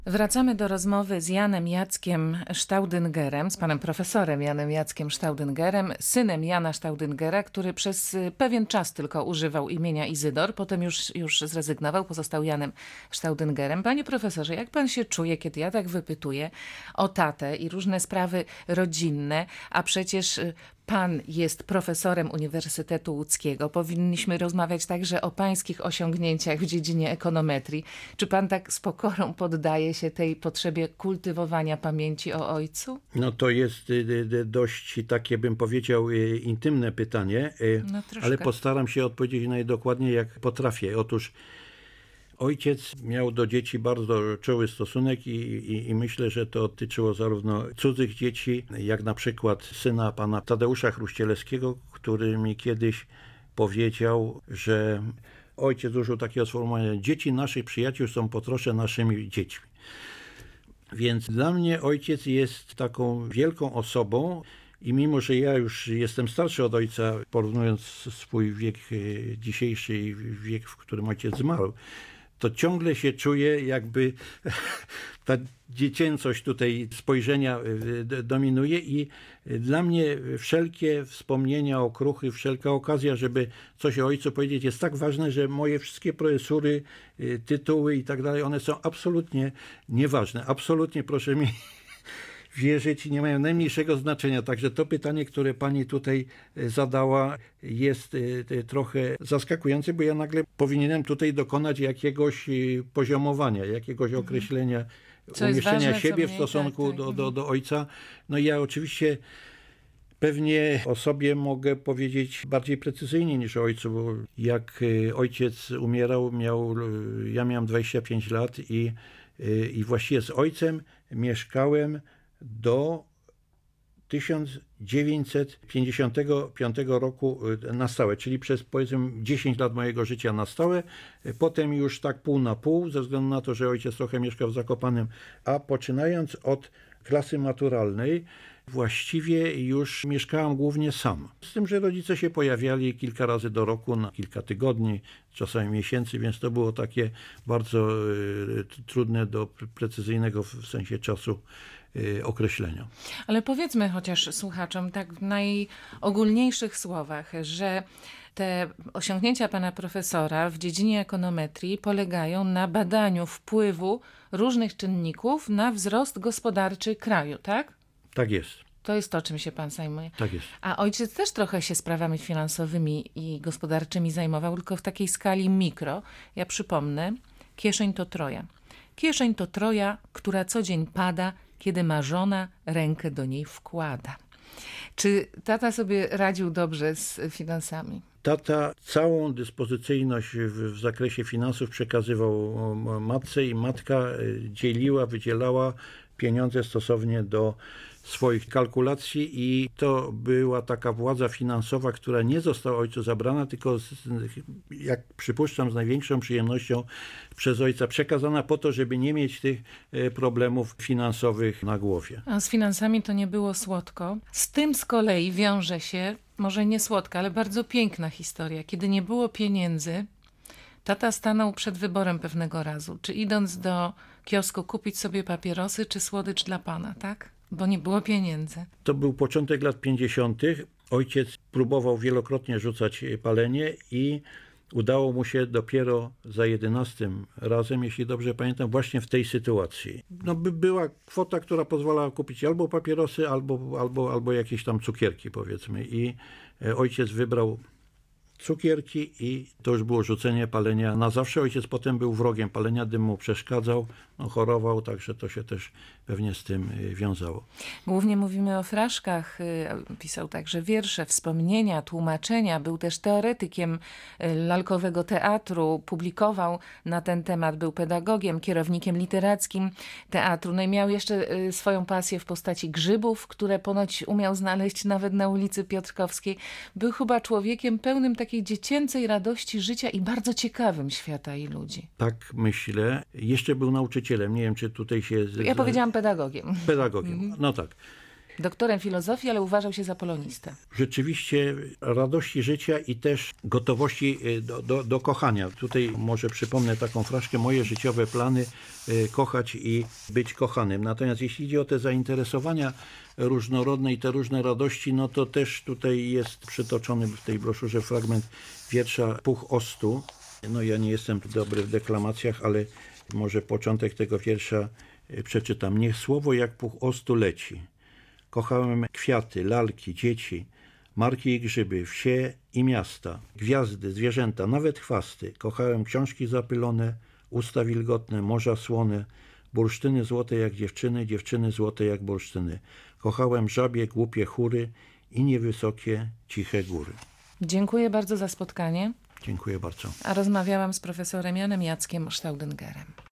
Wracamy do rozmowy z Janem Jackiem Staudyngerem, z panem profesorem Janem Jackiem Staudyngerem, synem Jana Staudyngera, który przez pewien czas tylko używał imienia Izydor, potem już zrezygnował, pozostał Janem Staudyngerem. Panie profesorze, jak pan się czuje, kiedy ja tak wypytuję o tatę i różne sprawy rodzinne, a przecież pan jest profesorem Uniwersytetu Łódzkiego. Powinniśmy rozmawiać także o pańskich osiągnięciach w dziedzinie ekonometrii. Czy pan tak z pokorą poddaje się tej potrzebie kultywowania pamięci o ojcu? No to jest dość takie, bym powiedział, intymne pytanie, No troszkę. ale postaram się odpowiedzieć najdokładniej jak potrafię. Otóż ojciec miał do dzieci bardzo czuły stosunek i myślę, że to dotyczyło zarówno cudzych dzieci, jak na przykład syna pana Tadeusza Chruścielewskiego, który mi kiedyś powiedział, że ojciec użył takiego sformułowania: dzieci naszych przyjaciół są po trosze naszymi dziećmi. Więc dla mnie ojciec jest taką wielką osobą i mimo, że ja już jestem starszy od ojca, porównując swój wiek dzisiejszy i wiek, w którym ojciec zmarł, to ciągle się czuję, jakby ta dziecięcość tutaj spojrzenia dominuje i dla mnie wszelkie wspomnienia, okruchy, wszelka okazja, żeby coś o ojcu powiedzieć, jest tak ważne, że moje wszystkie profesury, tytuły i tak dalej, one są absolutnie nieważne. Absolutnie, proszę mi wierzyć, nie mają najmniejszego znaczenia. Także to pytanie, które pani tutaj zadała, jest trochę zaskakujące, bo ja nagle powinienem tutaj dokonać jakiegoś poziomowania, jakiegoś określenia, umieszczenia siebie w stosunku do ojca. No i ja oczywiście pewnie o sobie mogę powiedzieć bardziej precyzyjnie niż o ojcu, bo jak ojciec umierał, ja miałem 25 lat i właściwie z ojcem mieszkałem do 1955 roku na stałe, czyli przez powiedzmy 10 lat mojego życia na stałe. Potem już tak pół na pół, ze względu na to, że ojciec trochę mieszkał w Zakopanem, a poczynając od klasy maturalnej właściwie już mieszkałem głównie sam. Z tym, że rodzice się pojawiali kilka razy do roku, na kilka tygodni, czasami miesięcy, więc to było takie bardzo trudne do precyzyjnego w sensie czasu określenia. Ale powiedzmy chociaż słuchaczom tak w najogólniejszych słowach, że te osiągnięcia pana profesora w dziedzinie ekonometrii polegają na badaniu wpływu różnych czynników na wzrost gospodarczy kraju, tak? Tak jest. To jest to, czym się pan zajmuje. Tak jest. A ojciec też trochę się sprawami finansowymi i gospodarczymi zajmował, tylko w takiej skali mikro. Ja przypomnę, kieszeń to troja. Kieszeń to troja, która co dzień pada, kiedy ma żona rękę do niej wkłada. Czy tata sobie radził dobrze z finansami? Tata całą dyspozycyjność w zakresie finansów przekazywał matce i matka wydzielała pieniądze stosownie do swoich kalkulacji i to była taka władza finansowa, która nie została ojcu zabrana, tylko jak przypuszczam z największą przyjemnością przez ojca przekazana po to, żeby nie mieć tych problemów finansowych na głowie. A z finansami to nie było słodko. Z tym z kolei wiąże się, może nie słodka, ale bardzo piękna historia. Kiedy nie było pieniędzy, tata stanął przed wyborem pewnego razu. Czy idąc do kiosku kupić sobie papierosy, czy słodycz dla pana, tak? Bo nie było pieniędzy. To był początek lat 50. Ojciec próbował wielokrotnie rzucać palenie i udało mu się dopiero za 11 razem, jeśli dobrze pamiętam, właśnie w tej sytuacji. No była kwota, która pozwalała kupić albo papierosy, albo jakieś tam cukierki, powiedzmy. I ojciec wybrał cukierki i to już było rzucenie palenia na zawsze. Ojciec potem był wrogiem palenia, dym mu przeszkadzał, chorował, także to się też pewnie z tym wiązało. Głównie mówimy o fraszkach, pisał także wiersze, wspomnienia, tłumaczenia, był też teoretykiem lalkowego teatru, publikował na ten temat, był pedagogiem, kierownikiem literackim teatru, no i miał jeszcze swoją pasję w postaci grzybów, które ponoć umiał znaleźć nawet na ulicy Piotrkowskiej. Był chyba człowiekiem pełnym takiej dziecięcej radości życia i bardzo ciekawym świata i ludzi. Tak myślę. Jeszcze był nauczycielem. Nie wiem, czy tutaj się... Ja powiedziałam pedagogiem. Pedagogiem, no tak. Doktorem filozofii, ale uważał się za polonistę. Rzeczywiście radości życia i też gotowości do kochania. Tutaj może przypomnę taką fraszkę: moje życiowe plany, kochać i być kochanym. Natomiast jeśli idzie o te zainteresowania różnorodne i te różne radości, no to też tutaj jest przytoczony w tej broszurze fragment wiersza Puch Ostu. No ja nie jestem dobry w deklamacjach, ale może początek tego wiersza przeczytam. Niech słowo jak puch ostu leci. Kochałem kwiaty, lalki, dzieci, marki i grzyby, wsie i miasta, gwiazdy, zwierzęta, nawet chwasty. Kochałem książki zapylone, usta wilgotne, morza słone, bursztyny złote jak dziewczyny, dziewczyny złote jak bursztyny. Kochałem żabie, głupie chóry i niewysokie, ciche góry. Dziękuję bardzo za spotkanie, Dziękuję bardzo. a rozmawiałam z profesorem Janem Jackiem Staudyngerem.